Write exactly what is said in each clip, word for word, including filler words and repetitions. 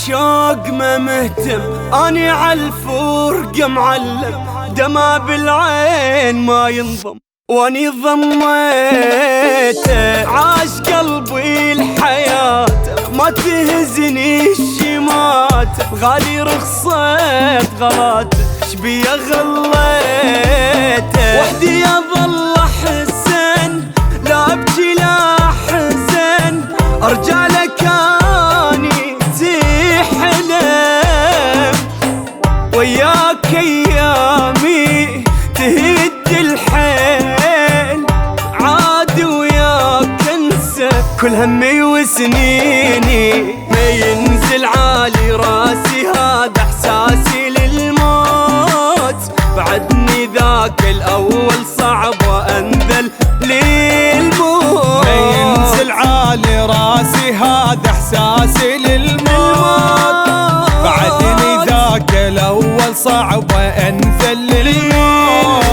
شوق ما مهتم، اني عالفرقة معلم، دما بالعين ما ينضم واني ضميته. عاش قلبي الحياة ما تهزني الشمات، غالي رخصت غلاته شبيه غليته. وحدي اظل احزن لا ابكي لا احزن، ارجالك اني تحلم وياك ايامي تهد الحيل، عادي وياك انسى كل همي وسنيني. ما ينزل عالي راسي هذا احساسي للموت، بعدني ذاك الاول صعب وانذل للموت. ما ينزل عالي راسي هذا احساسي للموت، بعدني ذاك الاول صعب وانذل للموت.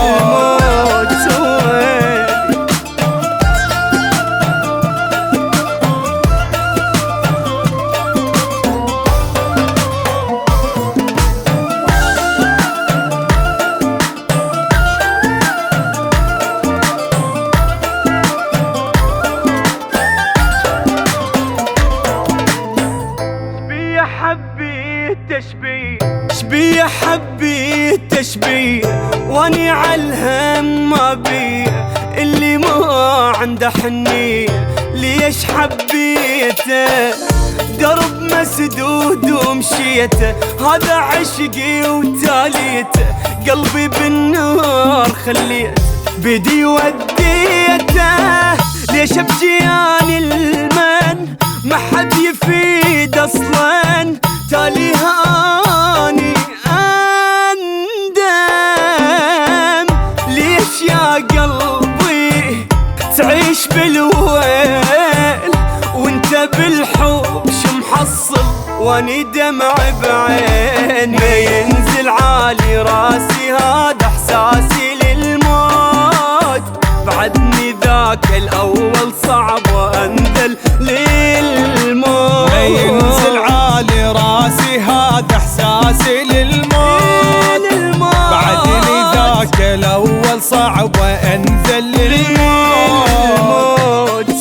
حبيت تشبيه شبيه حبيت تشبيه، واني عالهم ما بيه اللي ما عنده حنيه. ليش حبيته درب مسدود ومشيته، هذا عشقي وتاليته، قلبي بالنار خليته بدي وديته. ليش ابكي اني المن ما حد يفيد اصلا، تاليها اني اندم. ليش يا قلبي تعيش بالويل وانت بالحب شو محصل واني دمع بعين. ما ينزل عالي راسي هذا احساسي للموت، بعدني ذاك الاول صعب وانذل للموت. ما ينزل عالي راسي هذا احساسي للموت، بعدني ذاك الاول صعب وانذل للموت.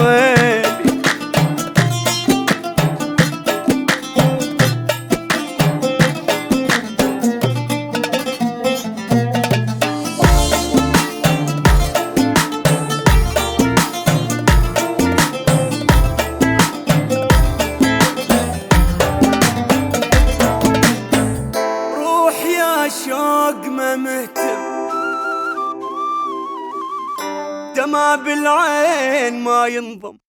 شوق ما مهتم، دما بالعين ما ينضم.